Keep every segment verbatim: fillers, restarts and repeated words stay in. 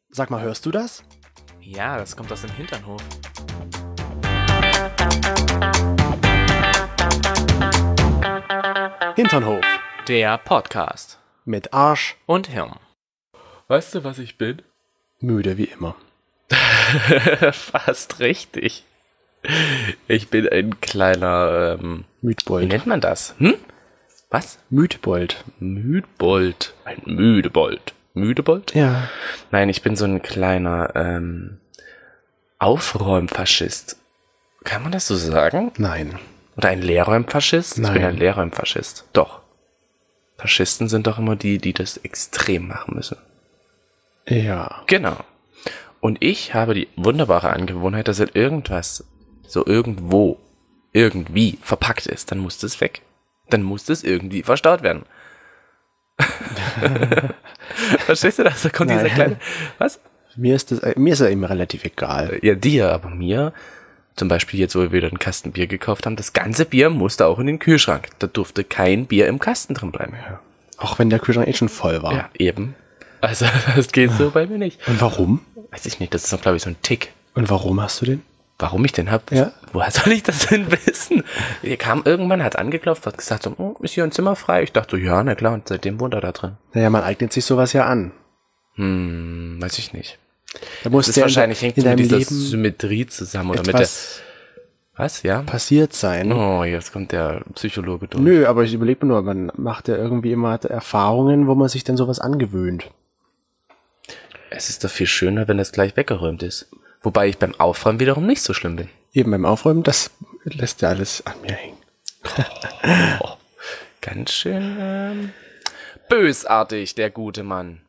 Sag mal, hörst du das? Ja, das kommt aus dem Hinternhof. Hinternhof. Der Podcast. Mit Arsch und Hirn. Weißt du, was ich bin? Müde wie immer. Fast richtig. Ich bin ein kleiner, ähm, Müdbold. Wie nennt man das? Hm? Was? Müdbold. Müdbold. Ein Müdebold. Müdebold? Ja. Nein, ich bin so ein kleiner, ähm, Aufräumfaschist. Kann man das so sagen? Nein. Oder ein Leerräumfaschist? Nein. Ich bin ein Leerräumfaschist. Doch. Faschisten sind doch immer die, die das extrem machen müssen. Ja. Genau. Und ich habe die wunderbare Angewohnheit, dass wenn irgendwas so irgendwo, irgendwie verpackt ist, dann muss das weg. Dann muss das irgendwie verstaut werden. Verstehst du das? Da kommt Nein. dieser kleine... Was? Mir ist das, mir ist ja immer relativ egal. Ja, dir, aber mir... Zum Beispiel jetzt, wo wir wieder einen Kasten Bier gekauft haben, das ganze Bier musste auch in den Kühlschrank. Da durfte kein Bier im Kasten drin bleiben. Ja. Auch wenn der Kühlschrank eh schon voll war. Ja, eben. Also, das geht so bei mir nicht. Und warum? Weiß ich nicht, das ist doch, glaube ich, so ein Tick. Und warum hast du den? Warum ich den hab? Ja. Woher soll ich das denn wissen? Er kam irgendwann, hat angeklopft, hat gesagt so, oh, ist hier ein Zimmer frei? Ich dachte so, ja, na klar, und seitdem wohnt er da drin. Naja, man eignet sich sowas ja an. Hm, weiß ich nicht. Da muss Das ist ja wahrscheinlich in, hängt in mit deinem dieser Leben Symmetrie zusammen oder mit der... etwas Was, ja? passiert sein. Oh, jetzt kommt der Psychologe durch. Nö, aber ich überlege mir nur, man macht ja irgendwie immer Erfahrungen, wo man sich dann sowas angewöhnt. Es ist doch viel schöner, wenn es gleich weggeräumt ist. Wobei ich beim Aufräumen wiederum nicht so schlimm bin. Eben beim Aufräumen, das lässt ja alles an mir hängen. Oh, ganz schön ähm, bösartig, der gute Mann.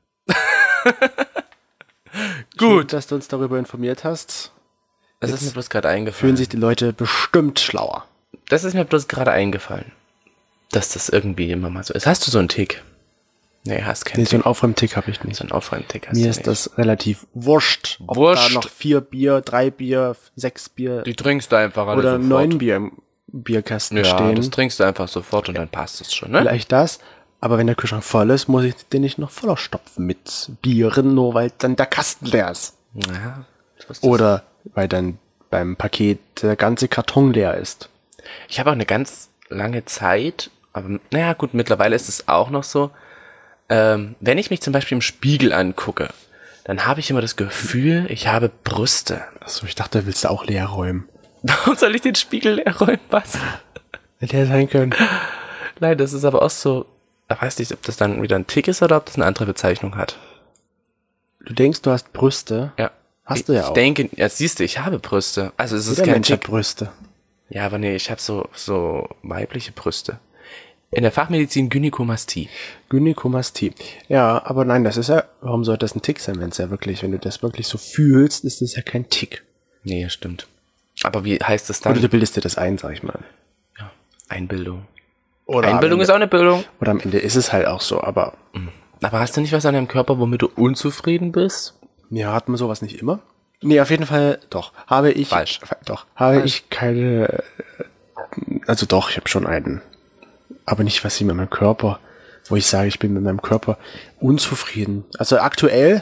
Gut, dass du uns darüber informiert hast. Das ist mir bloß gerade eingefallen. Fühlen sich die Leute bestimmt schlauer. Das ist mir bloß gerade eingefallen. Dass das irgendwie immer mal so ist. Hast du so einen Tick? Nee, hast keinen Nee, Tick. so einen Aufräumtick habe ich nicht. So einen Aufräumtick hast Mir du ist nicht. das relativ wurscht, ob Wurscht. da noch vier Bier, drei Bier, sechs Bier Die trinkst du einfach alle oder sofort. neun Bier im Bierkasten Ja, stehen. das trinkst du einfach sofort und dann passt es schon, ne? Vielleicht das. Aber wenn der Kühlschrank voll ist, muss ich den nicht noch voller stopfen mit Bieren, nur weil dann der Kasten leer ist. Ja, was ist das? Oder weil dann beim Paket der ganze Karton leer ist. Ich habe auch eine ganz lange Zeit, aber naja gut, mittlerweile ist es auch noch so, ähm, wenn ich mich zum Beispiel im Spiegel angucke, dann habe ich immer das Gefühl, ich habe Brüste. Achso, ich dachte, willst du auch leer räumen. Warum soll ich den Spiegel leer räumen? Was? Hätte er sein können. Nein, das ist aber auch so, ich weiß nicht, ob das dann wieder ein Tick ist oder ob das eine andere Bezeichnung hat. Du denkst, du hast Brüste. Ja. Hast du ja ich auch. Ich denke, ja, siehst du, ich habe Brüste. Also es ist Jeder kein Mensch hat Tick. Brüste. Ja, aber nee, ich habe so, so weibliche Brüste. In der Fachmedizin Gynäkomastie. Gynäkomastie. Ja, aber nein, das ist ja, warum sollte das ein Tick sein, wenn es ja wirklich, wenn du das wirklich so fühlst, ist das ja kein Tick. Nee, stimmt. Aber wie heißt das dann? Oder du bildest dir das ein, sag ich mal. Ja, Einbildung. Oder Einbildung am ist auch eine Bildung. Oder am Ende ist es halt auch so, aber Aber hast du nicht was an deinem Körper, womit du unzufrieden bist? ja, hat man sowas nicht immer? Nee, auf jeden Fall, doch, habe ich, Falsch. doch, habe Falsch. ich keine, äh, also doch, ich habe schon einen, aber nicht was ich mit meinem Körper, wo ich sage, ich bin mit meinem Körper unzufrieden. Also aktuell,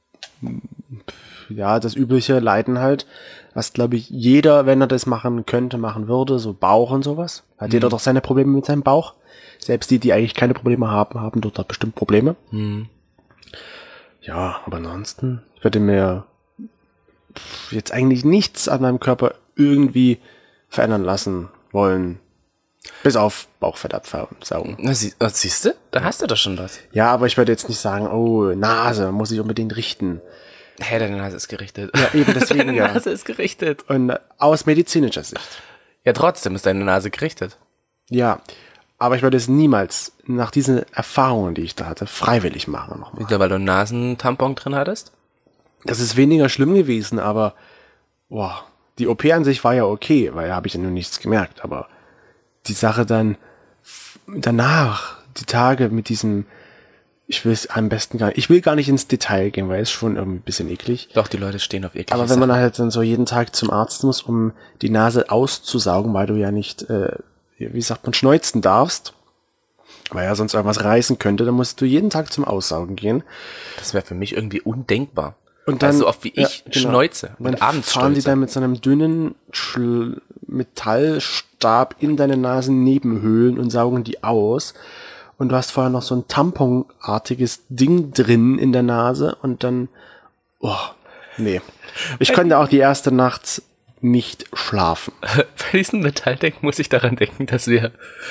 ja, das übliche Leiden halt, was glaube ich jeder, wenn er das machen könnte, machen würde, so Bauch und sowas. Hat jeder doch seine Probleme mit seinem Bauch. Selbst die, die eigentlich keine Probleme haben, haben dort da bestimmt Probleme. Hm. Ja, aber ansonsten, ich würde mir jetzt eigentlich nichts an meinem Körper irgendwie verändern lassen wollen. Bis auf Bauchfett absaugen. Na, sie, äh, siehst du? Da hast du doch schon was. Ja, aber ich würde jetzt nicht sagen, oh, Nase, muss ich unbedingt richten. Hä, deine Nase ist gerichtet. Ja, eben deswegen, Deine ja. Nase ist gerichtet. Und aus medizinischer Sicht. Ja, trotzdem ist deine Nase gerichtet. Ja, aber ich würde es niemals, nach diesen Erfahrungen, die ich da hatte, freiwillig machen nochmal. Wieder, weil du einen Nasentampon drin hattest? Das ist weniger schlimm gewesen, aber boah, die O P an sich war ja okay, weil da habe ich ja nur nichts gemerkt, aber die Sache dann f- danach, die Tage mit diesem, ich will es am besten gar nicht, ich will gar nicht ins Detail gehen, weil es schon irgendwie ein bisschen eklig. Doch, die Leute stehen auf eklige Aber wenn man Sachen. halt dann so jeden Tag zum Arzt muss, um die Nase auszusaugen, weil du ja nicht, äh, wie sagt man, schneuzen darfst, weil ja sonst irgendwas reißen könnte, dann musst du jeden Tag zum Aussaugen gehen. Das wäre für mich irgendwie undenkbar. Und dann, also oft wie ich ja, genau. schneuze Und dann und abends fahren die stolze. dann mit so einem dünnen Schl- Metallstab in deine Nasennebenhöhlen und saugen die aus. Und du hast vorher noch so ein Tamponartiges Ding drin in der Nase und dann, oh, nee. Ich konnte auch die erste Nacht nicht schlafen. Bei diesem Metallding muss ich daran denken, dass wir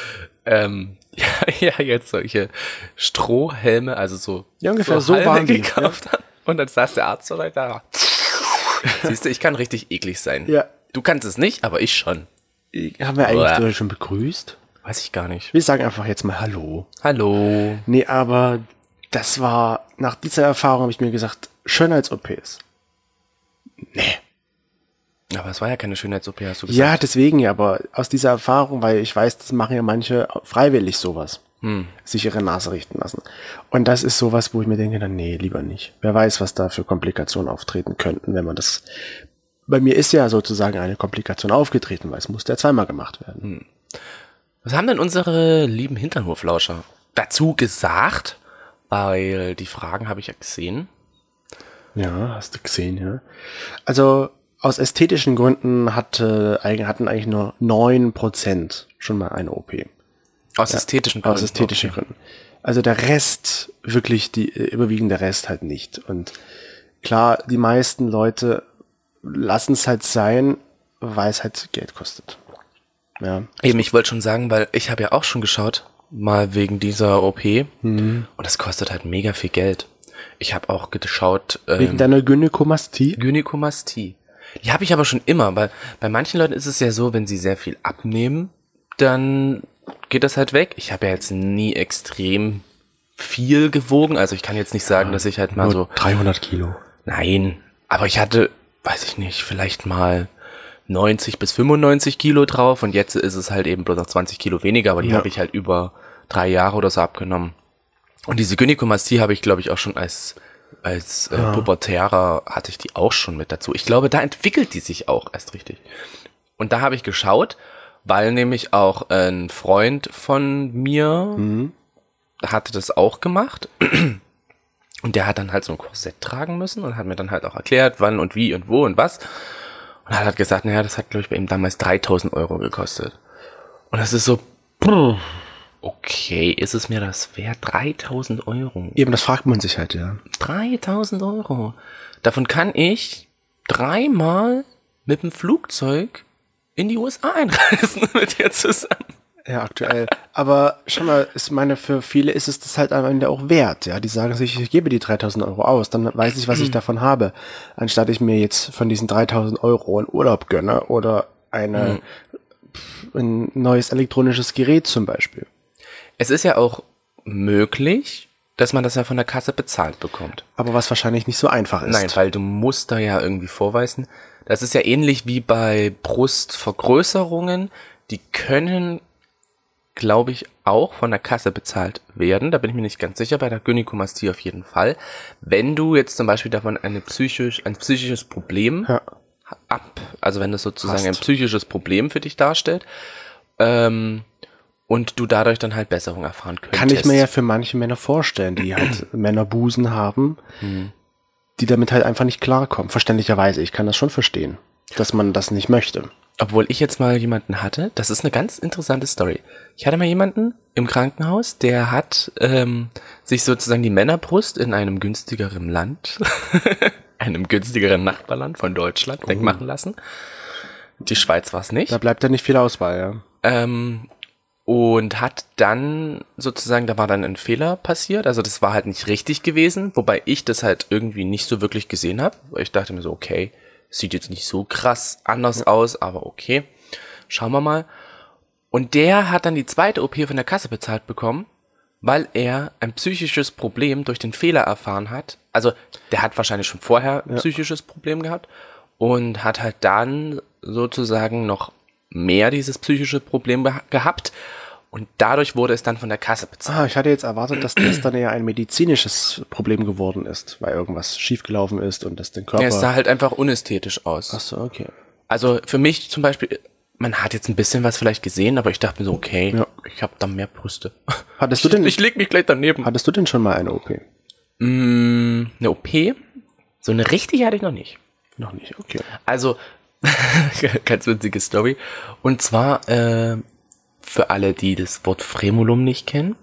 ähm, ja, ja jetzt solche Strohhelme, also so, Ja, ungefähr so Halme waren die, gekauft haben. Und dann saß der Arzt so da. Siehst du, ich kann richtig eklig sein. Ja. Du kannst es nicht, aber ich schon. Haben wir eigentlich Uah. die Leute schon begrüßt? Weiß ich gar nicht. Wir sagen einfach jetzt mal Hallo. Hallo. Nee, aber das war, nach dieser Erfahrung habe ich mir gesagt, Schönheits-O Ps. Nee. Aber es war ja keine Schönheits-O P, hast du gesagt. Ja, deswegen ja, aber aus dieser Erfahrung, weil ich weiß, das machen ja manche freiwillig sowas. Hm. Sich ihre Nase richten lassen. Und das ist sowas, wo ich mir denke, dann nee, lieber nicht. Wer weiß, was da für Komplikationen auftreten könnten, wenn man das... Bei mir ist ja sozusagen eine Komplikation aufgetreten, weil es musste ja zweimal gemacht werden. Hm. Was haben denn unsere lieben Hinternhoflauscher dazu gesagt? Weil die Fragen habe ich ja gesehen. Ja, hast du gesehen, ja. Also aus ästhetischen Gründen hatte, hatten eigentlich nur neun Prozent schon mal eine O P. Aus ja, ästhetischen Gründen? Aus ästhetischen okay. Gründen. Also der Rest, wirklich die überwiegende Rest halt nicht. Und klar, die meisten Leute lassen es halt sein, weil es halt Geld kostet. Ja. Eben, ich wollte schon sagen, weil ich habe ja auch schon geschaut, mal wegen dieser O P. Mhm. Und das kostet halt mega viel Geld. Ich habe auch geschaut... Ähm, wegen deiner Gynäkomastie? Gynäkomastie. Die habe ich aber schon immer, weil bei manchen Leuten ist es ja so, wenn sie sehr viel abnehmen, dann geht das halt weg. Ich habe ja jetzt nie extrem viel gewogen, also ich kann jetzt nicht sagen, ja, dass ich halt mal so... dreihundert Kilo. Nein, aber ich hatte, weiß ich nicht, vielleicht mal neunzig bis fünfundneunzig Kilo drauf und jetzt ist es halt eben bloß noch zwanzig Kilo weniger, aber die ja. habe ich halt über drei Jahre oder so abgenommen. Und diese Gynäkomastie habe ich, glaube ich, auch schon als als äh, ja. Pubertärer hatte ich die auch schon mit dazu. Ich glaube, da entwickelt die sich auch erst richtig. Und da habe ich geschaut, weil nämlich auch ein Freund von mir mhm. hatte das auch gemacht. Und der hat dann halt so ein Korsett tragen müssen und hat mir dann halt auch erklärt, wann und wie und wo und was. Und er hat halt gesagt, naja, das hat, glaube ich, bei ihm damals dreitausend Euro gekostet. Und das ist so, okay, ist es mir das wert? dreitausend Euro. Eben, das fragt man sich halt, ja. dreitausend Euro. Davon kann ich dreimal mit dem Flugzeug in die U S A einreisen mit dir zusammen. Ja, aktuell. Aber schau mal, ich meine, für viele ist es das halt am Ende auch wert. Ja, die sagen sich, ich gebe die dreitausend Euro aus, dann weiß ich, was ich davon habe. Anstatt ich mir jetzt von diesen dreitausend Euro einen Urlaub gönne oder eine, mhm. ein neues elektronisches Gerät zum Beispiel. Es ist ja auch möglich, dass man das ja von der Kasse bezahlt bekommt. Aber was wahrscheinlich nicht so einfach ist. Nein, weil du musst da ja irgendwie vorweisen. Das ist ja ähnlich wie bei Brustvergrößerungen. Die können, glaube ich, auch von der Kasse bezahlt werden. Da bin ich mir nicht ganz sicher. Bei der Gynäkomastie auf jeden Fall. Wenn du jetzt zum Beispiel davon eine psychisch, ein psychisches Problem ja. ab, also wenn das sozusagen Hast. ein psychisches Problem für dich darstellt, ähm, und du dadurch dann halt Besserung erfahren könntest. Kann ich mir ja für manche Männer vorstellen, die halt Männerbusen haben, mhm. die damit halt einfach nicht klarkommen. Verständlicherweise, ich kann das schon verstehen, dass man das nicht möchte. Obwohl ich jetzt mal jemanden hatte, das ist eine ganz interessante Story. Ich hatte mal jemanden im Krankenhaus, der hat ähm, sich sozusagen die Männerbrust in einem günstigeren Land, einem günstigeren Nachbarland von Deutschland oh. wegmachen lassen. Die Schweiz war es nicht. Da bleibt ja nicht viel Auswahl, ja. Ähm, Und hat dann sozusagen, da war dann ein Fehler passiert, also das war halt nicht richtig gewesen, wobei ich das halt irgendwie nicht so wirklich gesehen habe, weil ich dachte mir so, okay, sieht jetzt nicht so krass anders ja. aus, aber okay, schauen wir mal. Und der hat dann die zweite O P von der Kasse bezahlt bekommen, weil er ein psychisches Problem durch den Fehler erfahren hat. Also der hat wahrscheinlich schon vorher ein ja. psychisches Problem gehabt und hat halt dann sozusagen noch mehr dieses psychische Problem be- gehabt und dadurch wurde es dann von der Kasse bezahlt. Ah, ich hatte jetzt erwartet, dass das dann ja ein medizinisches Problem geworden ist, weil irgendwas schiefgelaufen ist und das den Körper... Ja, es sah halt einfach unästhetisch aus. Ach so, okay. Also für mich zum Beispiel, man hat jetzt ein bisschen was vielleicht gesehen, aber ich dachte mir so, okay, ja. ich habe da mehr Brüste. Hattest du denn... Ich leg mich gleich daneben. Hattest du denn schon mal eine O P? Mm, eine O P? So eine richtige hatte ich noch nicht. Noch nicht, okay. Also, ganz witzige Story. Und zwar, äh, für alle, die das Wort Fremulum nicht kennen,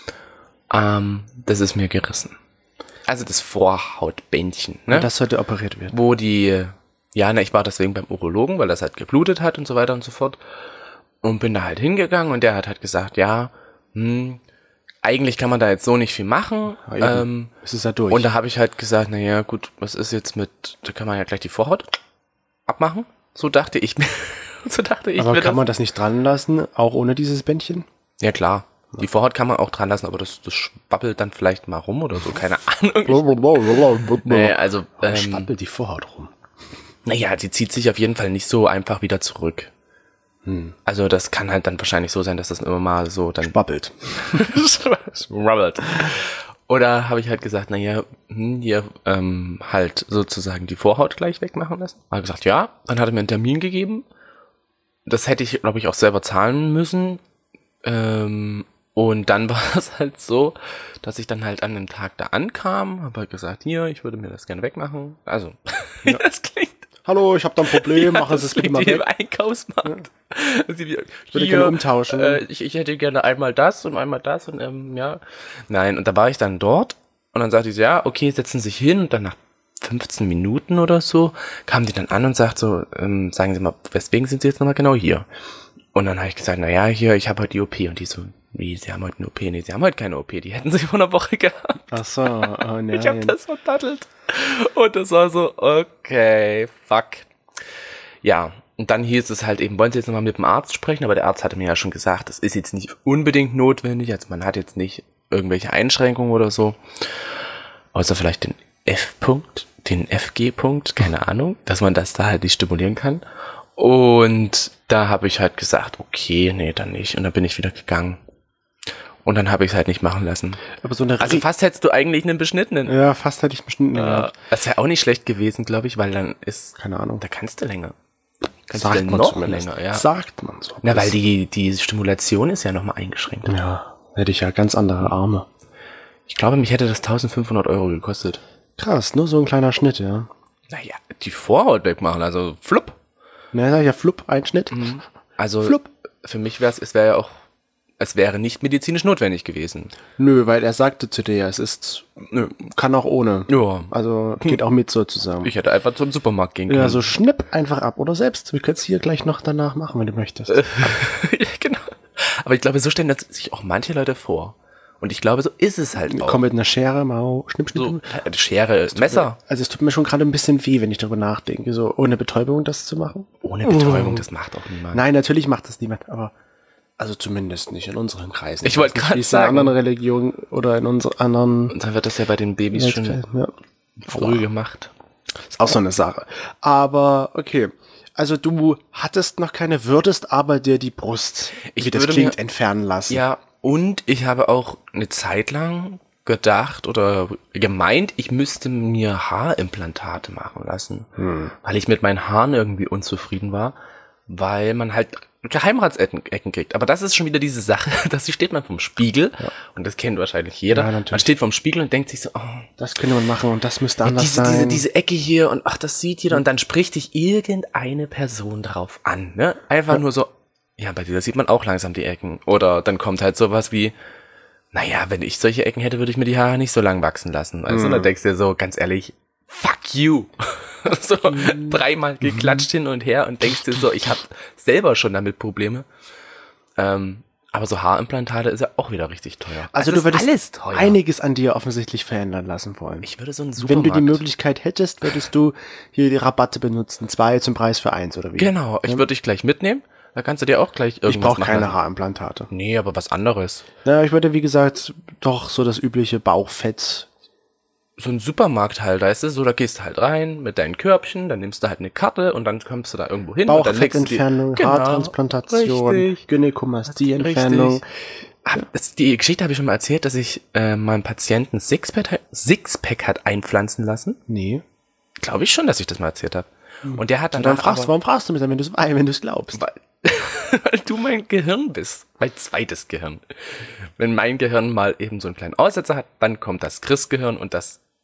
ähm, das ist mir gerissen. Also das Vorhautbändchen, ne? Und das sollte operiert werden. Wo die, ja, na, ich war deswegen beim Urologen, weil das halt geblutet hat und so weiter und so fort. Und bin da halt hingegangen und der hat halt gesagt, ja, hm, eigentlich kann man da jetzt so nicht viel machen. Ja, ähm, es ist ja durch. Und da habe ich halt gesagt, naja, gut, was ist jetzt mit, da kann man ja gleich die Vorhaut abmachen. So dachte ich mir. so dachte ich aber mir kann das. man das nicht dran lassen, auch ohne dieses Bändchen? Ja, klar. Die Vorhaut kann man auch dran lassen, aber das, das schwappelt dann vielleicht mal rum oder so, keine Ahnung. nee, also, ähm, ähm, schwappelt die Vorhaut rum. Naja, die zieht sich auf jeden Fall nicht so einfach wieder zurück. Hm. Also das kann halt dann wahrscheinlich so sein, dass das immer mal so dann... Schwappelt. Schwabbelt. Oder habe ich halt gesagt, naja, hm, hier ähm, halt sozusagen die Vorhaut gleich wegmachen lassen. Habe gesagt, ja. Dann hat er mir einen Termin gegeben. Das hätte ich, glaube ich, auch selber zahlen müssen. Ähm, und dann war es halt so, dass ich dann halt an dem Tag da ankam, habe halt gesagt, hier, ich würde mir das gerne wegmachen. Also, ja. das klingt... Hallo, ich habe da ein Problem, ja, machen Sie es bitte mal weg. Im Einkaufsmarkt. Ja. Ich würde gerne umtauschen. Äh, ich, ich hätte gerne einmal das und einmal das und ähm, ja. Nein, und da war ich dann dort und dann sagte ich so, ja, okay, setzen Sie sich hin und dann nach fünfzehn Minuten oder so kam die dann an und sagt so, ähm, sagen Sie mal, weswegen sind Sie jetzt nochmal genau hier? Und dann habe ich gesagt, naja, hier, ich habe heute die O P. Und die so, wie, Sie haben heute eine O P? Nee, Sie haben heute keine O P. Die hätten Sie vor einer Woche gehabt. Ach so, oh nein. Ich habe das verdattelt. Und das war so, okay, fuck. Ja, und dann hieß es halt eben, wollen Sie jetzt nochmal mit dem Arzt sprechen? Aber der Arzt hatte mir ja schon gesagt, das ist jetzt nicht unbedingt notwendig. Also man hat jetzt nicht irgendwelche Einschränkungen oder so. Außer vielleicht den F-Punkt, den F G-Punkt, keine Ahnung, dass man das da halt nicht stimulieren kann. Und da habe ich halt gesagt, okay, nee, dann nicht. Und dann bin ich wieder gegangen. Und dann habe ich es halt nicht machen lassen. Aber so eine also fast hättest du eigentlich einen beschnittenen. Ja, fast hätte ich einen beschnittenen äh, gehabt. Das wäre auch nicht schlecht gewesen, glaube ich, weil dann ist... Keine Ahnung. Da kannst du länger. Kannst Sagt du man noch zumindest. länger, ja. Sagt man so. Na, weil die, die Stimulation ist ja nochmal eingeschränkt. Ja, hätte ich ja ganz andere Arme. Ich glaube, mich hätte das eintausendfünfhundert Euro gekostet. Krass, nur so ein kleiner Schnitt, ja. Naja, die Vorhaut wegmachen, also flupp. Na, sag ich ja, flupp, ein Schnitt. Mhm. Also, flupp. Für mich wäre es, es wäre ja auch, es wäre nicht medizinisch notwendig gewesen. Nö, weil er sagte zu dir, es ist, nö, kann auch ohne. Ja. Also, geht auch mit sozusagen. Ich hätte einfach zum Supermarkt gehen können. Ja, so schnipp einfach ab oder selbst. Wir können es hier gleich noch danach machen, wenn du möchtest. ja, genau. Aber ich glaube, so stellen das sich auch manche Leute vor. Und ich glaube, so ist es halt auch. Komm mit einer Schere, mal schnipp, schnipp. So, Schere, Messer. Mir, also es tut mir schon gerade ein bisschen weh, wenn ich darüber nachdenke, so ohne Betäubung das zu machen. Ohne Betäubung, oh. Das macht auch niemand. Nein, natürlich macht das niemand, aber also zumindest nicht in unseren Kreisen. Ich wollte gerade sagen. In anderen Religionen oder in unseren anderen... Und dann wird das ja bei den Babys schon ja. früh gemacht. Ist auch so eine Sache. Aber okay, also du hattest noch keine, würdest aber dir die Brust, ich wie das klingt, mir, entfernen lassen. Ja, und ich habe auch eine Zeit lang gedacht oder gemeint, ich müsste mir Haarimplantate machen lassen, hm. weil ich mit meinen Haaren irgendwie unzufrieden war, weil man halt Geheimratsecken kriegt. Aber das ist schon wieder diese Sache, dass steht man vom Spiegel, ja. und das kennt wahrscheinlich jeder, ja, man steht vom Spiegel und denkt sich so, oh, das könnte man machen und das müsste anders diese, sein. Diese, diese Ecke hier und ach, das sieht jeder, und dann spricht dich irgendeine Person drauf an, ne? Einfach ja. nur so, ja, bei dir sieht man auch langsam die Ecken. Oder dann kommt halt sowas wie, naja, wenn ich solche Ecken hätte, würde ich mir die Haare nicht so lang wachsen lassen. Also, mhm. da denkst du dir so, ganz ehrlich, fuck you. so mhm. dreimal geklatscht hin und her und denkst dir so, ich habe selber schon damit Probleme. Ähm, aber so Haarimplantate ist ja auch wieder richtig teuer. Also, also du würdest alles teuer. Einiges an dir offensichtlich verändern lassen wollen. Ich würde so einen Supermarkt... Wenn du die Möglichkeit hättest, würdest du hier die Rabatte benutzen. Zwei zum Preis für eins, oder wie? Genau, ich würde dich gleich mitnehmen. Da kannst du dir auch gleich irgendwas Ich brauche keine lassen. Haarimplantate. Nee, aber was anderes. Na, ich würde, wie gesagt, doch so das übliche Bauchfett. So ein Supermarkt halt, weißt du, so da gehst du halt rein mit deinen Körbchen, dann nimmst du halt eine Karte und dann kommst du da irgendwo hin. Bauchfettentfernung, genau, Haartransplantation, Gynäkomastie-Entfernung. Die Geschichte habe ich schon mal erzählt, dass ich äh, meinem Patienten Sixpack, Sixpack hat einpflanzen lassen. Nee. Glaube ich schon, dass ich das mal erzählt habe. Und der hat dann, dann fragst, warum fragst du mich dann, wenn du es wenn du's glaubst? Weil, weil du mein Gehirn bist. Mein zweites Gehirn. Wenn mein Gehirn mal eben so einen kleinen Aussetzer hat, dann kommt das Chris-Gehirn und das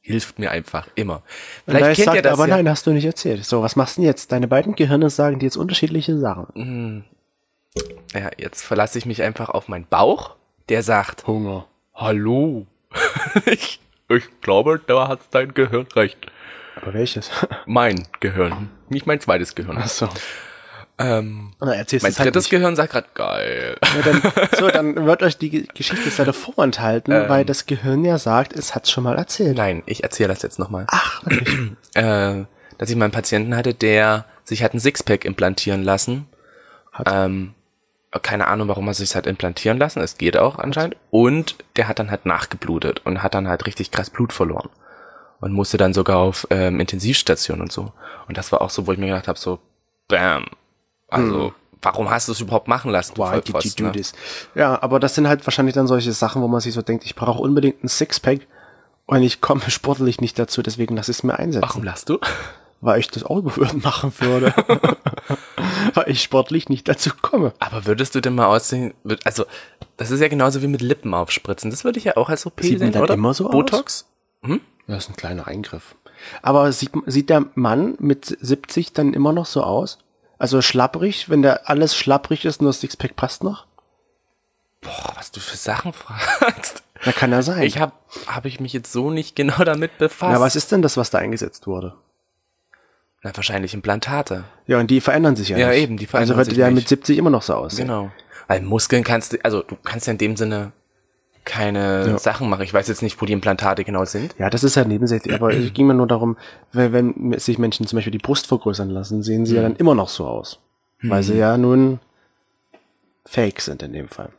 hilft mir einfach immer. Vielleicht Vielleicht kennt sagt, ihr das aber ja. nein, hast du nicht erzählt. So, was machst du denn jetzt? Deine beiden Gehirne sagen dir jetzt unterschiedliche Sachen. Ja, jetzt verlasse ich mich einfach auf meinen Bauch, der sagt, Hunger. hallo. ich, ich glaube, da hat dein Gehirn recht. Aber welches? Mein Gehirn, nicht mein zweites Gehirn. Achso. Ähm, Na, erzählst mein du's halt drittes nicht. Gehirn sagt gerade, geil. Ja, dann, so, dann wird euch die Ge- Geschichte jetzt leider vorenthalten, weil das Gehirn ja sagt, es hat's schon mal erzählt. Nein, ich erzähle das jetzt nochmal. Ach, wirklich? Äh, dass ich mal einen Patienten hatte, der sich hat ein Sixpack implantieren lassen. Hat. Ähm, keine Ahnung, warum er sich hat implantieren lassen. Es geht auch anscheinend. Und der hat dann halt nachgeblutet und hat dann halt richtig krass Blut verloren. Und musste dann sogar auf ähm, Intensivstation und so. Und das war auch so, wo ich mir gedacht habe, so, bam. Also, warum hast du es überhaupt machen lassen, du Why did you Vollpfosten, do ne? this? Ja, aber das sind halt wahrscheinlich dann solche Sachen, wo man sich so denkt, ich brauche unbedingt ein Sixpack und ich komme sportlich nicht dazu, deswegen lass ich es mir einsetzen. Warum lachst du? Weil ich das auch machen würde. Weil ich sportlich nicht dazu komme. Aber würdest du denn mal aussehen, würd- also, das ist ja genauso wie mit Lippen aufspritzen. Das würde ich ja auch als O P Sieht man sehen, dann oder? immer so aus? Botox? Das ist ein kleiner Eingriff. Aber sieht, sieht der Mann mit siebzig dann immer noch so aus? Also schlapprig, wenn der alles schlapprig ist, nur das Sixpack passt noch? Boah, was du für Sachen fragst. Na, kann ja sein. Ich habe hab ich mich jetzt so nicht genau damit befasst. Na, was ist denn das, was da eingesetzt wurde? Na, wahrscheinlich Implantate. Ja, und die verändern sich ja, Ja, nicht. eben, die verändern Also wird sich der nicht. mit siebzig immer noch so aussehen. Genau. Weil Muskeln kannst du, also du kannst ja in dem Sinne keine Ja. Sachen machen. Ich weiß jetzt nicht, wo die Implantate genau sind. Ja, das ist ja nebensächlich, aber es ging mir nur darum, weil wenn sich Menschen zum Beispiel die Brust vergrößern lassen, sehen sie ja dann immer noch so aus. Weil sie ja nun fake sind in dem Fall.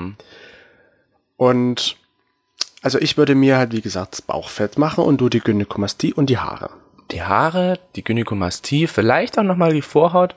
Und also ich würde mir halt, wie gesagt, das Bauchfett machen und du die Gynäkomastie und die Haare. Die Haare, die Gynäkomastie, vielleicht auch nochmal die Vorhaut.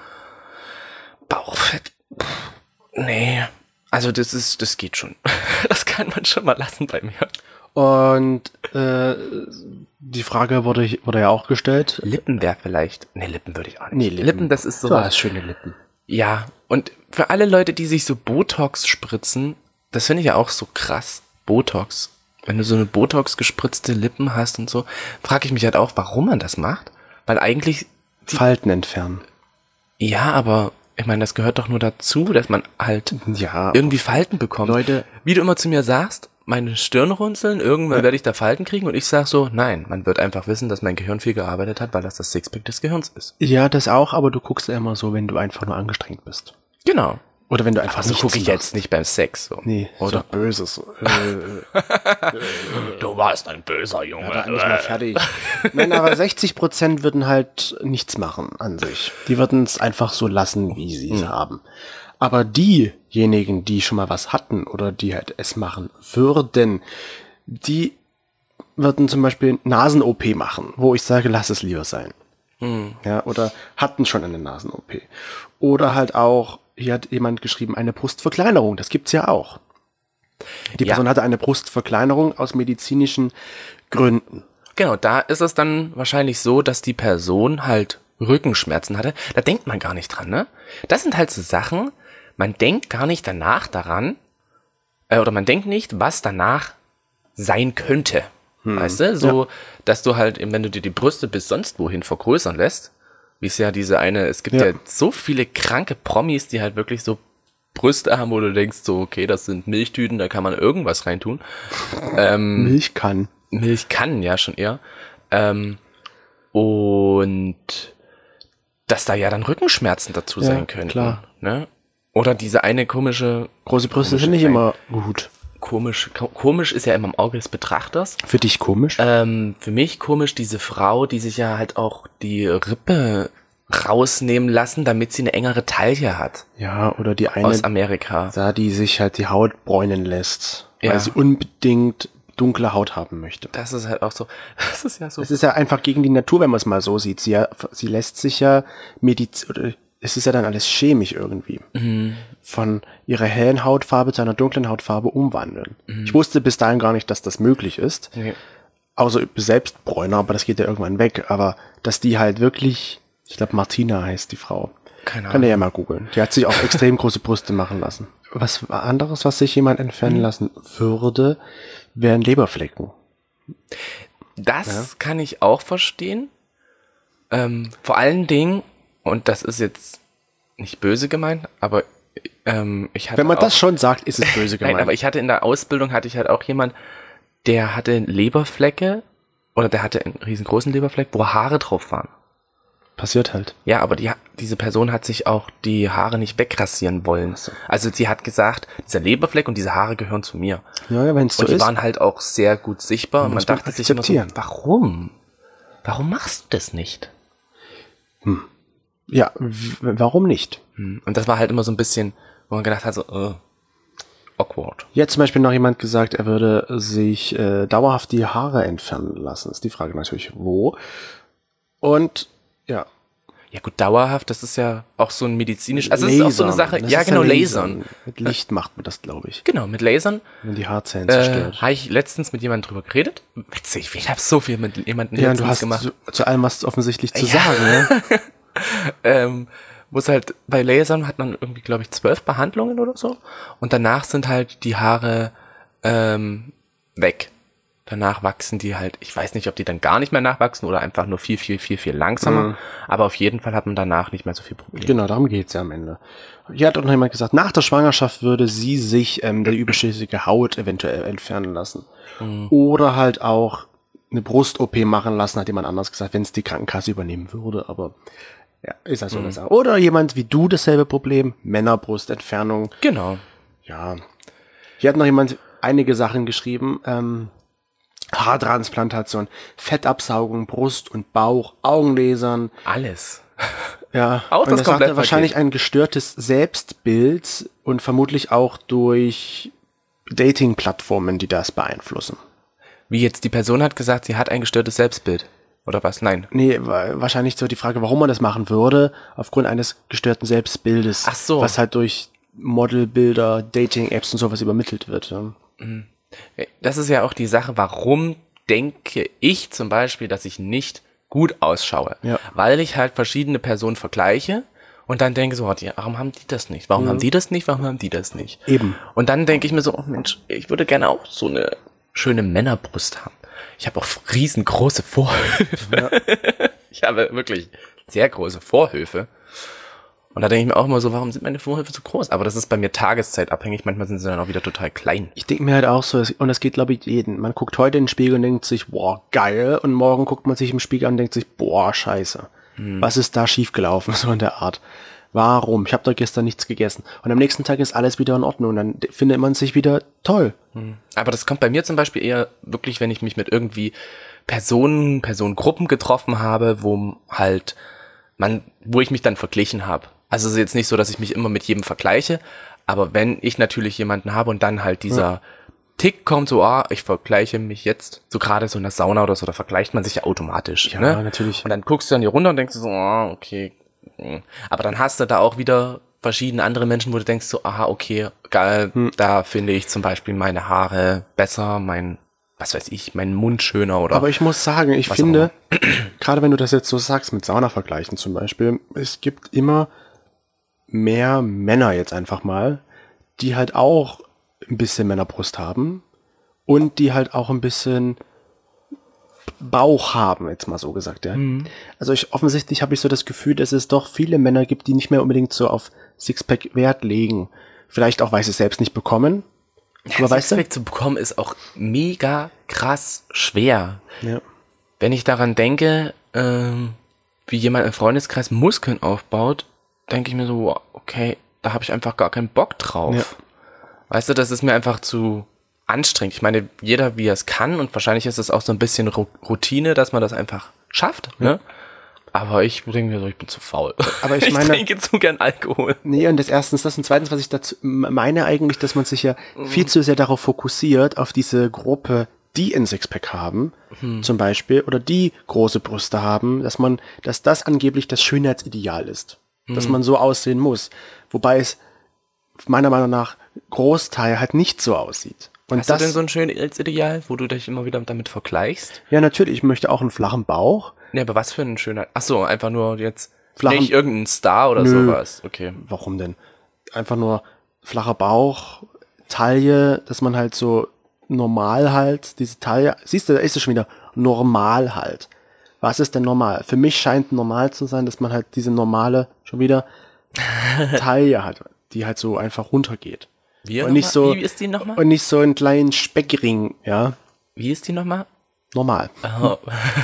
Bauchfett. Pff, nee. Also das ist, das geht schon. Das kann man schon mal lassen bei mir. Und äh, die Frage wurde, wurde ja auch gestellt. Lippen wäre vielleicht. Nee, Lippen würde ich auch nicht. Nee, Lippen. Lippen, das ist so. Du hast schöne Lippen. Ja, und für alle Leute, die sich so Botox spritzen, das finde ich ja auch so krass. Botox. Wenn du so eine Botox gespritzte Lippen hast und so, frage ich mich halt auch, warum man das macht. Weil eigentlich, Falten entfernen. ja, aber ich meine, das gehört doch nur dazu, dass man halt Ja, irgendwie Falten bekommt. Leute- Wie du immer zu mir sagst, meine Stirn runzeln, irgendwann werde ich da Falten kriegen und ich sag so, nein, man wird einfach wissen, dass mein Gehirn viel gearbeitet hat, weil das das Sixpack des Gehirns ist. ja, das auch, aber du guckst ja immer so, wenn du einfach nur angestrengt bist. Genau. Oder wenn du einfach Also nichts gucke ich machst. jetzt nicht beim Sex so. Nee, Oder? so böses. Äh, Du warst ein böser Junge. ja, nicht mal fertig. Nein, aber sechzig Prozent würden halt nichts machen an sich. Die würden es einfach so lassen, wie sie es haben. Aber diejenigen, die schon mal was hatten oder die halt es machen würden, die würden zum Beispiel Nasen-O P machen, wo ich sage, lass es lieber sein. Ja, oder hatten schon eine Nasen-O P. Oder halt auch, hier hat jemand geschrieben, eine Brustverkleinerung. Das gibt's ja auch. Die Ja. Person hatte eine Brustverkleinerung aus medizinischen Gründen. Genau, da ist es dann wahrscheinlich so, dass die Person halt Rückenschmerzen hatte. Da denkt man gar nicht dran, ne? Das sind halt so Sachen, man denkt gar nicht danach daran, äh, oder man denkt nicht, was danach sein könnte. Weißt du? So, dass du halt, eben, wenn du dir die Brüste bis sonst wohin vergrößern lässt, wie es ja diese eine, es gibt ja. Ja. so viele kranke Promis, die halt wirklich so Brüste haben, wo du denkst so, okay, das sind Milchtüten, da kann man irgendwas reintun. ähm, Milch kann. Milch kann ja schon eher. Ähm, und dass da ja dann Rückenschmerzen dazu Ja, sein könnten. klar. Ne? Oder diese eine komische, Große Brüste Komische sind nicht Kleid. immer gut. komisch, ko- komisch ist ja immer im Auge des Betrachters. Für dich komisch? Ähm, für mich komisch diese Frau, die sich ja halt auch die Rippe rausnehmen lassen, damit sie eine engere Taille hat. Ja, oder die eine Aus Amerika. da, die sich halt die Haut bräunen lässt, Ja. weil sie unbedingt dunkle Haut haben möchte. Das ist halt auch so, das ist ja so. Es ist ja einfach gegen die Natur, wenn man es mal so sieht. Sie, ja, sie lässt sich ja Mediz oder es ist ja dann alles chemisch irgendwie. Von ihrer hellen Hautfarbe zu einer dunklen Hautfarbe umwandeln. Ich wusste bis dahin gar nicht, dass das möglich ist. Nee. Außer selbst Bräuner, aber das geht ja irgendwann weg. Aber dass die halt wirklich, ich glaube Martina heißt die Frau. Keine Kann der ja mal googeln. Die hat sich auch extrem große Brüste machen lassen. Was anderes, was sich jemand entfernen lassen würde, wären Leberflecken. Das Ja. kann ich auch verstehen. Ähm, vor allen Dingen, und das ist jetzt nicht böse gemeint, aber ähm, ich hatte Wenn man auch, das schon sagt, ist es böse gemeint. Nein, aber ich hatte in der Ausbildung, hatte ich halt auch jemand, der hatte Leberflecke, oder der hatte einen riesengroßen Leberfleck, wo Haare drauf waren. Passiert halt. Ja, aber die, diese Person hat sich auch die Haare nicht wegrasieren wollen. so. Also sie hat gesagt, dieser Leberfleck und diese Haare gehören zu mir. Ja, ja wenn es so Und die ist. waren halt auch sehr gut sichtbar. Und man muss man dachte sich immer so, akzeptieren. warum? Warum machst du das nicht? Ja, w- warum nicht? Hm. Und das war halt immer so ein bisschen, wo man gedacht hat, so, uh, awkward. Hier hat zum Beispiel noch jemand gesagt, er würde sich äh, dauerhaft die Haare entfernen lassen. Ist die Frage natürlich, wo. Und ja. Ja gut, dauerhaft, das ist ja auch so ein medizinisch, also es ist auch so eine Sache, Das ja ist genau, Lasern. Mit Licht macht man das, glaube ich. Genau, mit Lasern Wenn die Haarzellen äh, zerstört. habe ich letztens mit jemandem drüber geredet. Witzig, ich habe so viel mit jemandem Ja, und du letztens hast gemacht. zu, zu allem was offensichtlich zu sagen, ne? ähm, wo es halt, bei Lasern hat man irgendwie, glaube ich, zwölf Behandlungen oder so. Und danach sind halt die Haare ähm, weg. Danach wachsen die halt, ich weiß nicht, ob die dann gar nicht mehr nachwachsen oder einfach nur viel, viel, viel, viel langsamer. Mhm. Aber auf jeden Fall hat man danach nicht mehr so viel Probleme. Genau, darum geht's ja am Ende. Hier hat auch noch jemand gesagt, nach der Schwangerschaft würde sie sich ähm, die überschüssige Haut eventuell entfernen lassen. Mhm. Oder halt auch eine Brust-O P machen lassen, hat jemand anders gesagt, wenn es die Krankenkasse übernehmen würde. Aber ja, ist halt so eine Sache. Oder jemand wie du dasselbe Problem, Männerbrustentfernung. Genau. Ja. Hier hat noch jemand einige Sachen geschrieben. Ähm, Haartransplantation, Fettabsaugung, Brust und Bauch, Augenlasern. Alles. Ja, Auch und das er sagte Komplettpaket. wahrscheinlich ein gestörtes Selbstbild und vermutlich auch durch Dating-Plattformen, die das beeinflussen. Wie jetzt, die Person hat gesagt, sie hat ein gestörtes Selbstbild. Oder was? Nein. Nee, wa- wahrscheinlich so die Frage, warum man das machen würde, aufgrund eines gestörten Selbstbildes. Ach so. Was halt durch Modelbilder, Dating-Apps und sowas übermittelt wird. Ja. Das ist ja auch die Sache, warum denke ich zum Beispiel, dass ich nicht gut ausschaue. Ja. Weil ich halt verschiedene Personen vergleiche und dann denke so, oh, die, warum haben die das nicht? Warum haben die das nicht? Warum haben die das nicht? Eben. Und dann denke ich mir so, oh Mensch, ich würde gerne auch so eine schöne Männerbrust haben. Ich habe auch riesengroße Vorhöfe. Ich habe wirklich sehr große Vorhöfe. Und da denke ich mir auch immer so, warum sind meine Vorhöfe so groß? Aber das ist bei mir tageszeitabhängig. Manchmal sind sie dann auch wieder total klein. Ich denke mir halt auch so, und das geht, glaube ich, jeden. Man guckt heute in den Spiegel und denkt sich, boah, geil. Und morgen guckt man sich im Spiegel an und denkt sich, boah, scheiße. Was ist da schiefgelaufen? So in der Art. Warum? Ich habe doch gestern nichts gegessen. Und am nächsten Tag ist alles wieder in Ordnung. Und dann findet man sich wieder toll. Aber das kommt bei mir zum Beispiel eher wirklich, wenn ich mich mit irgendwie Personen, Personengruppen getroffen habe, wo halt man, wo ich mich dann verglichen habe. Also es ist jetzt nicht so, dass ich mich immer mit jedem vergleiche, aber wenn ich natürlich jemanden habe und dann halt dieser Ja. Tick kommt, so, ah, ich vergleiche mich jetzt, so gerade so in der Sauna oder so, da vergleicht man sich ja automatisch. Ja, ne? natürlich. Und dann guckst du dann hier runter und denkst so, ah, okay. hm. Aber dann hast du da auch wieder verschiedene andere Menschen, wo du denkst so, aha, okay, geil, Hm. da finde ich zum Beispiel meine Haare besser, mein, was weiß ich, mein Mund schöner oder. Aber ich muss sagen, ich Was finde, gerade wenn du das jetzt so sagst, mit Sauna-Vergleichen zum Beispiel, es gibt immer mehr Männer jetzt einfach mal, die halt auch ein bisschen Männerbrust haben und die halt auch ein bisschen Bauch haben, jetzt mal so gesagt, ja. Also ich, offensichtlich habe ich so das Gefühl, dass es doch viele Männer gibt, die nicht mehr unbedingt so auf Sixpack Wert legen. Vielleicht auch, weil sie es selbst nicht bekommen. Aber weißt du? Sixpack zu bekommen ist auch mega krass schwer. Ja. Wenn ich daran denke, ähm, wie jemand im Freundeskreis Muskeln aufbaut, denke ich mir so, wow, okay, da habe ich einfach gar keinen Bock drauf. Ja. Weißt du, das ist mir einfach zu anstrengend. Ich meine, jeder wie er es kann und wahrscheinlich ist es auch so ein bisschen Ru- Routine, dass man das einfach schafft. Ne? Aber ich denke mir so, ich bin zu faul. Aber ich ich meine- trinke zu gern Alkohol. Nee, und das erstens das und zweitens, was ich dazu meine eigentlich, dass man sich ja viel zu sehr darauf fokussiert, auf diese Gruppe, die ein Sixpack haben, zum Beispiel, oder die große Brüste haben, dass man, dass das angeblich das Schönheitsideal ist. Dass man so aussehen muss. Wobei es meiner Meinung nach Großteil halt nicht so aussieht. Und Hast das, du denn so ein schönes Ideal, wo du dich immer wieder damit vergleichst? ja, natürlich, ich möchte auch einen flachen Bauch. Ne, aber was für ein schöner... Ach so, einfach nur jetzt... Flachen- Nicht irgendein Star oder Nö. sowas. Okay. Warum denn? Einfach nur flacher Bauch, Taille, dass man halt so normal halt diese Taille, siehst du, da ist es schon wieder normal halt. Was ist denn normal? Für mich scheint normal zu sein, dass man halt diese normale, schon wieder, Taille hat, die halt so einfach runtergeht. Wie, und nicht so, Wie ist die nochmal? Und nicht so einen kleinen Speckring, ja. Wie ist die nochmal? Normal. Oh.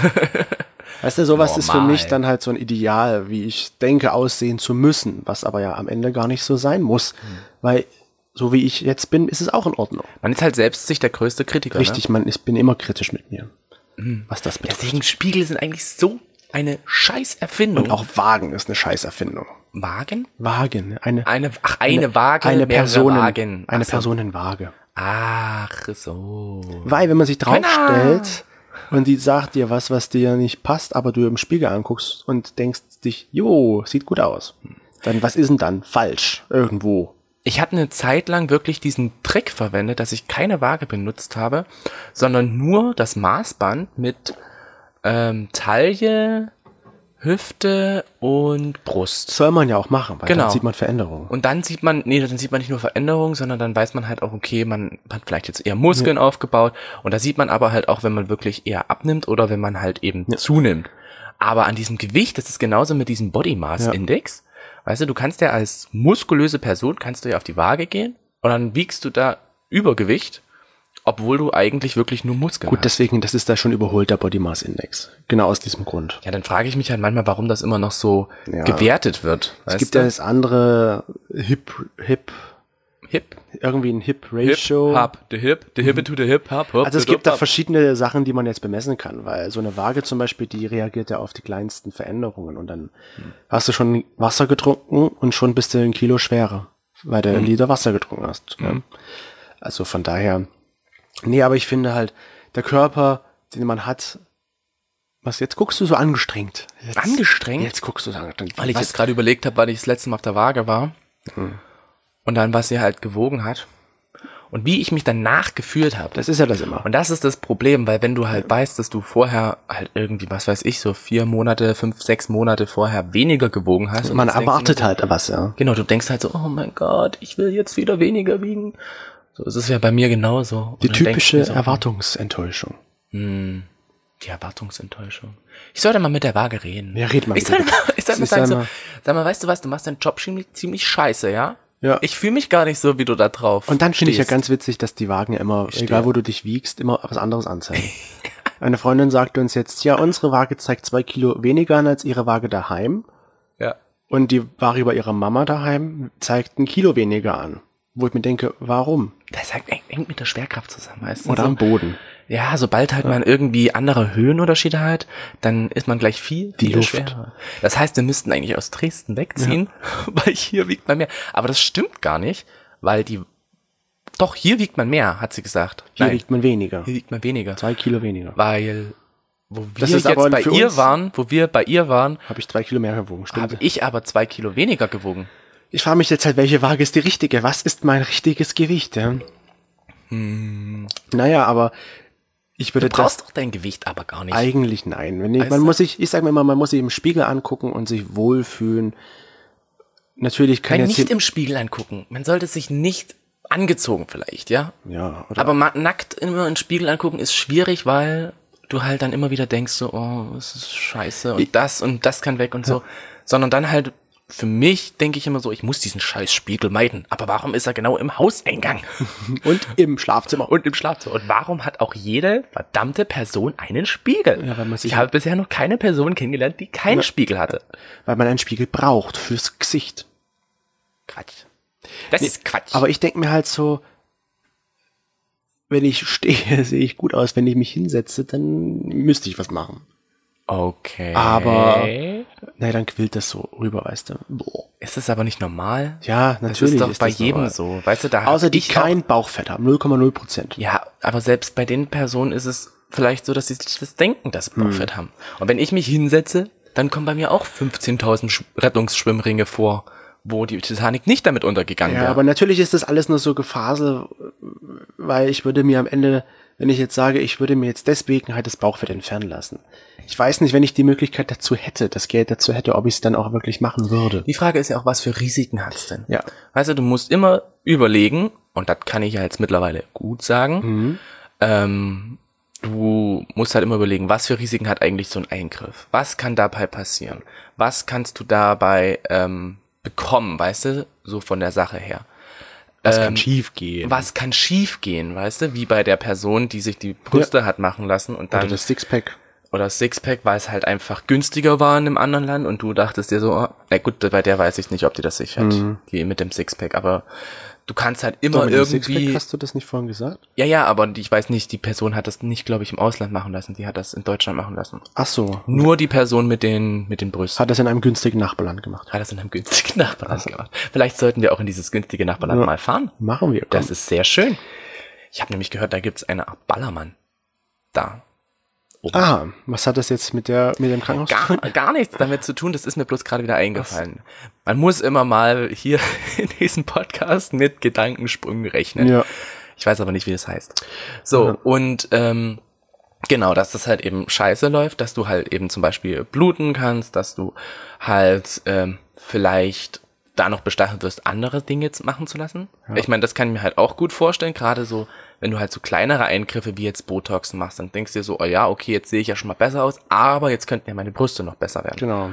Weißt du, sowas ist für Normal. mich dann halt so ein Ideal, wie ich denke, aussehen zu müssen, was aber ja am Ende gar nicht so sein muss. Hm. Weil, so wie ich jetzt bin, ist es auch in Ordnung. Man ist halt selbst sich der größte Kritiker. Richtig, ne? man, ich bin immer kritisch mit mir, mhm. was das betrifft. Deswegen Spiegel sind eigentlich so eine Scheißerfindung. Und auch Wagen ist eine Scheißerfindung. Wagen? Wagen, eine, eine ach, eine, eine Waage, eine Personen, Wagen. eine so. Personenwaage. Ach so. Weil, wenn man sich draufstellt und die sagt dir was, was dir nicht passt, aber du im Spiegel anguckst und denkst dich, jo, sieht gut aus. Dann, was ist denn dann falsch? Irgendwo. Ich hatte eine Zeit lang wirklich diesen Trick verwendet, dass ich keine Waage benutzt habe, sondern nur das Maßband mit ähm, Taille, Hüfte und Brust. Soll man ja auch machen, weil genau. dann sieht man Veränderungen. Und dann sieht man, nee, dann sieht man nicht nur Veränderungen, sondern dann weiß man halt auch, okay, man hat vielleicht jetzt eher Muskeln ja. aufgebaut. Und da sieht man aber halt auch, wenn man wirklich eher abnimmt oder wenn man halt eben ja. zunimmt. Aber an diesem Gewicht, das ist genauso mit diesem Body Mass Index. Ja. Weißt du, du kannst ja als muskulöse Person, kannst du ja auf die Waage gehen und dann wiegst du da Übergewicht, obwohl du eigentlich wirklich nur Muskeln Gut, hast. deswegen, das ist da schon überholt, der Body Mass Index. Genau aus diesem Grund. Ja, dann frage ich mich halt manchmal, warum das immer noch so ja. gewertet wird. Es gibt du? ja das andere Hip, Hip, Hip? Irgendwie ein Hip-Ratio. Hip, Hop, the Hip, the Hip to the Hip, Hop, Hop. Also es gibt da verschiedene Sachen, die man jetzt bemessen kann, weil so eine Waage zum Beispiel, die reagiert ja auf die kleinsten Veränderungen und dann hm. hast du schon Wasser getrunken und schon bist du ein Kilo schwerer, weil du hm. ein Liter Wasser getrunken hast. Hm. Ja. Also von daher, nee, aber ich finde halt, der Körper, den man hat, was, jetzt guckst du so angestrengt. Jetzt, angestrengt? Jetzt guckst du so angestrengt. Weil ich was? jetzt gerade überlegt habe, weil ich das letzte Mal auf der Waage war. Hm. Und dann, was sie halt gewogen hat. Und wie ich mich danach gefühlt habe. Das ist ja das immer. Und das ist das Problem, weil wenn du halt ja. weißt, dass du vorher halt irgendwie, was weiß ich, so vier Monate, fünf, sechs Monate vorher weniger gewogen hast. Und man erwartet so, halt was, ja. Genau, du denkst halt so, oh mein Gott, ich will jetzt wieder weniger wiegen. So ist es ja bei mir genauso. Die typische so, Erwartungsenttäuschung. Hm, die Erwartungsenttäuschung. Ich sollte mal mit der Waage reden. Ja, red mal. Ich sollte mal, ich sollte mal sagen so, sag mal, weißt du was, du machst deinen Job ziemlich, ziemlich scheiße, ja? Ja. Ich fühle mich gar nicht so, wie du da drauf Und dann finde ich ja ganz witzig, dass die Wagen ja immer, egal wo du dich wiegst, immer was anderes anzeigen. Eine Freundin sagte uns jetzt, ja, unsere Waage zeigt zwei Kilo weniger an als ihre Waage daheim. Ja. Und die Waage bei ihrer Mama daheim zeigt ein Kilo weniger an. Wo ich mir denke, warum? Das hängt mit der Schwerkraft zusammen, weißt du? Oder so, am Boden. Ja, sobald halt ja. man irgendwie andere Höhenunterschiede hat, dann ist man gleich viel, viel Die Luft. schwerer. Das heißt, wir müssten eigentlich aus Dresden wegziehen, ja. weil hier wiegt man mehr. Aber das stimmt gar nicht, weil die, doch, hier wiegt man mehr, hat sie gesagt. Hier Nein, wiegt man weniger. Hier wiegt man weniger. Zwei Kilo weniger. Weil, wo wir das ist jetzt aber bei ihr waren, wo wir bei ihr waren, habe ich zwei Kilo mehr gewogen, stimmt. Habe ich aber zwei Kilo weniger gewogen. Ich frage mich jetzt halt, welche Waage ist die richtige? Was ist mein richtiges Gewicht? Ja? Hm. Naja, aber ich würde du brauchst das doch dein Gewicht aber gar nicht. Eigentlich nein. Wenn ich, man muss sich, ich sage mir immer, man muss sich im Spiegel angucken und sich wohlfühlen. Natürlich kann man jetzt nicht im Spiegel angucken. Man sollte sich nicht angezogen vielleicht, ja? Ja. Oder aber ma- nackt immer im Spiegel angucken ist schwierig, weil du halt dann immer wieder denkst so, oh, das ist scheiße und ich, das und das kann weg und ja. so. Sondern dann halt für mich denke ich immer so, ich muss diesen scheiß Spiegel meiden. Aber warum ist er genau im Hauseingang? Und im Schlafzimmer. Und im Schlafzimmer. Und warum hat auch jede verdammte Person einen Spiegel? Ja, weil man sich ich habe bisher noch keine Person kennengelernt, die keinen ja, Spiegel hatte. Weil man einen Spiegel braucht fürs Gesicht. Quatsch. Das nee, ist Quatsch. Aber ich denke mir halt so, wenn ich stehe, sehe ich gut aus. Wenn ich mich hinsetze, dann müsste ich was machen. Okay. Aber, naja, dann quillt das so rüber, weißt du. Boah. Ist das aber nicht normal? Ja, natürlich. Das ist doch ist bei das jedem normal. so. Weißt du, da Außer die ich kein auch, Bauchfett haben, null Komma null Prozent. Ja, aber selbst bei den Personen ist es vielleicht so, dass sie sich das denken, dass sie Bauchfett hm. haben. Und wenn ich mich hinsetze, dann kommen bei mir auch fünfzehntausend Sch- Rettungsschwimmringe vor, wo die Titanic nicht damit untergegangen wäre. Ja, aber natürlich ist das alles nur so Gefasel, weil ich würde mir am Ende, wenn ich jetzt sage, ich würde mir jetzt deswegen halt das Bauchfett entfernen lassen. Ich weiß nicht, wenn ich die Möglichkeit dazu hätte, das Geld dazu hätte, ob ich es dann auch wirklich machen würde. Die Frage ist ja auch, was für Risiken hat's denn? Ja. Weißt du, du musst immer überlegen, und das kann ich ja jetzt mittlerweile gut sagen, mhm. ähm, du musst halt immer überlegen, was für Risiken hat eigentlich so ein Eingriff? Was kann dabei passieren? Was kannst du dabei ähm, bekommen, weißt du, so von der Sache her? Was Ähm, kann schief gehen? Was kann schief gehen, weißt du? Wie bei der Person, die sich die Brüste Ja. hat machen lassen und dann Oder das Sixpack. oder das Sixpack, weil es halt einfach günstiger war in einem anderen Land und du dachtest dir so, oh, na gut, bei der weiß ich nicht, ob die das sichert, Mhm. die mit dem Sixpack, aber du kannst halt immer Doch, mit dem irgendwie, Sixpack, hast du das nicht vorhin gesagt? ja, ja, aber die- ich weiß nicht, die Person hat das nicht, glaube ich, im Ausland machen lassen, die hat das in Deutschland machen lassen. Ach so. Nur die Person mit den, mit den Brüsten Hat das in einem günstigen Nachbarland gemacht. hat das in einem günstigen Nachbarland gemacht. Vielleicht sollten wir auch in dieses günstige Nachbarland Ja. mal fahren. Machen wir. Komm. Das ist sehr schön. Ich habe nämlich gehört, da gibt's eine Art Ballermann. Da. Oben. Ah, was hat das jetzt mit der mit dem Krankenhaus zu Gar, tun? gar nichts damit zu tun, das ist mir bloß gerade wieder eingefallen. Man muss immer mal hier in diesem Podcast mit Gedankensprüngen rechnen. Ja. Ich weiß aber nicht, wie das heißt. So, Ja. und ähm, genau, dass das halt eben scheiße läuft, dass du halt eben zum Beispiel bluten kannst, dass du halt ähm, vielleicht da noch bestachelt wirst, andere Dinge zu machen zu lassen. Ja. Ich meine, das kann ich mir halt auch gut vorstellen, gerade so, wenn du halt so kleinere Eingriffe wie jetzt Botox machst, dann denkst du dir so, oh ja, okay, jetzt sehe ich ja schon mal besser aus, aber jetzt könnten ja meine Brüste noch besser werden. Genau.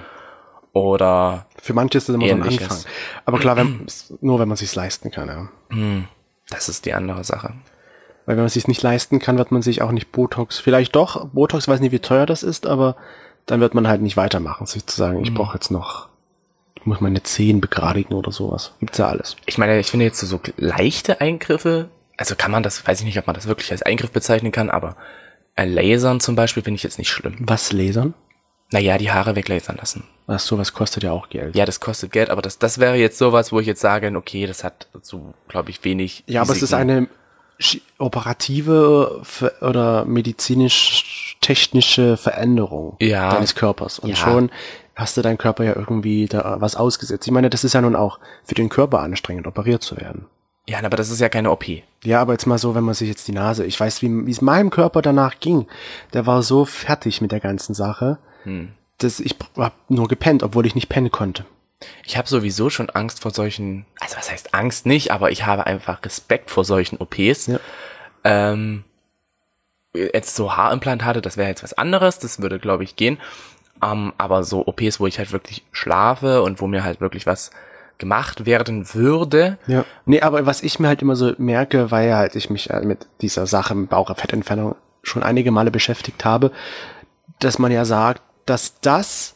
Oder, Für manche ist das immer so ein Ähnliches. Anfang. Aber klar, wenn, nur wenn man es sich leisten kann, ja. das ist die andere Sache. Weil wenn man es sich nicht leisten kann, wird man sich auch nicht Botox, vielleicht doch, Botox, weiß nicht, wie teuer das ist, aber dann wird man halt nicht weitermachen, sich zu sagen, ich brauche jetzt noch, ich muss meine Zehen begradigen oder sowas. Gibt's ja alles. Ich meine, ich finde jetzt so, so leichte Eingriffe, also kann man das, weiß ich nicht, ob man das wirklich als Eingriff bezeichnen kann, aber äh, Lasern zum Beispiel finde ich jetzt nicht schlimm. Was lasern? Naja, die Haare weglasern lassen. Ach, sowas kostet ja auch Geld. Ja, das kostet Geld, aber das, das wäre jetzt sowas, wo ich jetzt sage, okay, das hat so, glaube ich, wenig Ja, aber es ist Risiken. eine schi- operative Ver- oder medizinisch-technische Veränderung Ja. deines Körpers. Und Ja. schon hast du deinen Körper ja irgendwie da was ausgesetzt. Ich meine, das ist ja nun auch für den Körper anstrengend, operiert zu werden. Ja, aber das ist ja keine O P. Ja, aber jetzt mal so, wenn man sich jetzt die Nase, ich weiß, wie wie es meinem Körper danach ging. Der war so fertig mit der ganzen Sache, Hm. dass ich hab nur gepennt, obwohl ich nicht pennen konnte. Ich habe sowieso schon Angst vor solchen, also was heißt Angst nicht, aber ich habe einfach Respekt vor solchen O Ps. Ja. Ähm, jetzt so Haarimplantate, das wäre jetzt was anderes, das würde, glaube ich, gehen. Ähm, aber so O Ps, wo ich halt wirklich schlafe und wo mir halt wirklich was gemacht werden würde. Ja. Nee, aber was ich mir halt immer so merke, weil ja halt ich mich äh, mit dieser Sache mit Bauchfettentfernung schon einige Male beschäftigt habe, dass man ja sagt, dass das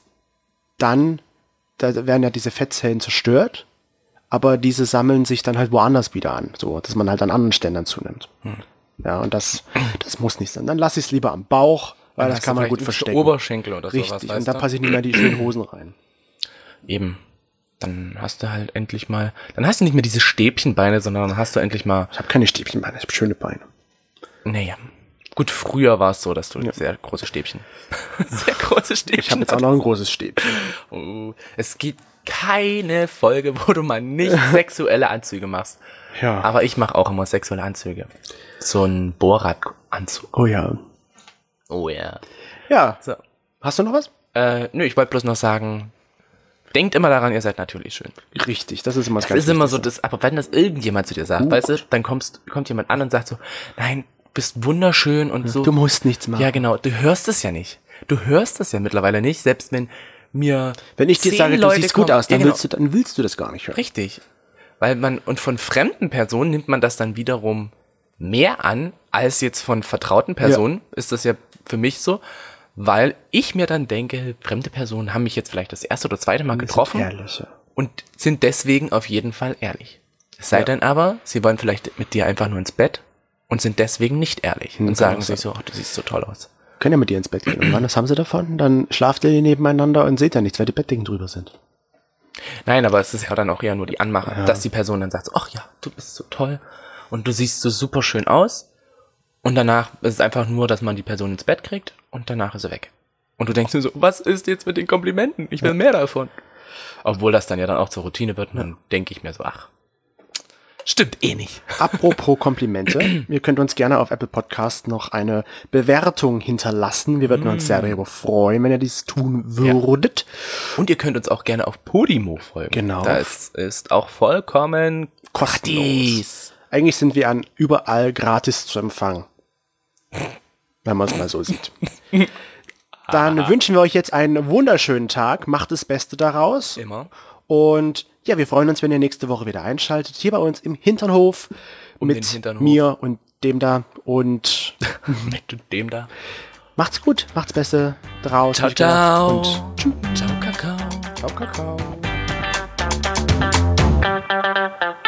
dann, da werden ja diese Fettzellen zerstört, aber diese sammeln sich dann halt woanders wieder an, so, dass man halt an anderen Ständen zunimmt. Hm. Ja, und das, das muss nicht sein. Dann lasse ich es lieber am Bauch, weil Dann das hast kann du man vielleicht gut nicht so verstecken. Oberschenkel oder Richtig, sowas, und weißt da du? passe ich nicht mehr die schönen Hosen rein. Eben. Dann hast du halt endlich mal, dann hast du nicht mehr diese Stäbchenbeine, sondern dann hast du endlich mal, Ich habe keine Stäbchenbeine, ich habe schöne Beine. naja. Gut, früher war es so, dass du Ja. sehr große Stäbchen, sehr große Stäbchen Ich habe jetzt auch noch ein großes Stäbchen. Oh, es gibt keine Folge, wo du mal nicht sexuelle Anzüge machst. Ja. Aber ich mache auch immer sexuelle Anzüge. So ein Bohrradanzug. Oh ja. Oh ja. Ja. So. Hast du noch was? Äh, nö, ich wollte bloß noch sagen, denkt immer daran, ihr seid natürlich schön. Richtig, das ist immer Das ganz ist immer so, wichtig. das, aber wenn das irgendjemand zu dir sagt, Uh. weißt du, dann kommst, kommt jemand an und sagt so, nein, du bist wunderschön und so. Du musst nichts machen. Ja, genau, du hörst es ja nicht. Du hörst es ja mittlerweile nicht, selbst wenn mir Wenn ich dir zehn sage, du Leute siehst gut kommen- aus, dann, ja, genau. willst du, dann willst du das gar nicht hören. Richtig. Weil man, und von fremden Personen nimmt man das dann wiederum mehr an, als jetzt von vertrauten Personen, ist das ja für mich so, weil ich mir dann denke, fremde Personen haben mich jetzt vielleicht das erste oder zweite Mal getroffen Ehrlich, ja. und sind deswegen auf jeden Fall ehrlich. Es sei Ja. denn aber, sie wollen vielleicht mit dir einfach nur ins Bett und sind deswegen nicht ehrlich und kann sagen auch sich so, ach, du siehst so toll aus. Können ja mit dir ins Bett gehen. Und wann, was haben sie davon? Dann schlaft ihr nebeneinander und seht ja nichts, weil die Bettdecken drüber sind. Nein, aber es ist ja dann auch eher nur die Anmache, Ja. dass die Person dann sagt, so, ach ja, du bist so toll und du siehst so super schön aus und danach ist es einfach nur, dass man die Person ins Bett kriegt und danach ist sie weg. Und du denkst dir so, was ist jetzt mit den Komplimenten? Ich will mehr davon. Obwohl das dann ja dann auch zur Routine wird und dann denke ich mir so, ach, stimmt eh nicht. Apropos Komplimente, ihr könnt uns gerne auf Apple Podcast noch eine Bewertung hinterlassen. Wir würden uns sehr darüber freuen, wenn ihr dies tun würdet. Und ihr könnt uns auch gerne auf Podimo folgen. Genau. Das ist auch vollkommen Kostenlos. gratis. Eigentlich sind wir an überall gratis zu empfangen. wenn man es mal so sieht. Dann Aha. wünschen wir euch jetzt einen wunderschönen Tag. Macht das Beste daraus. Immer. Und ja, wir freuen uns, wenn ihr nächste Woche wieder einschaltet. Hier bei uns im Hinternhof. Um mit den Hinternhof. Mir und dem da. Und mit dem da. Macht's gut. Macht's Beste daraus. Ciao, ciao. Und tschüss. Ciao, Kakao. Ciao, Kakao.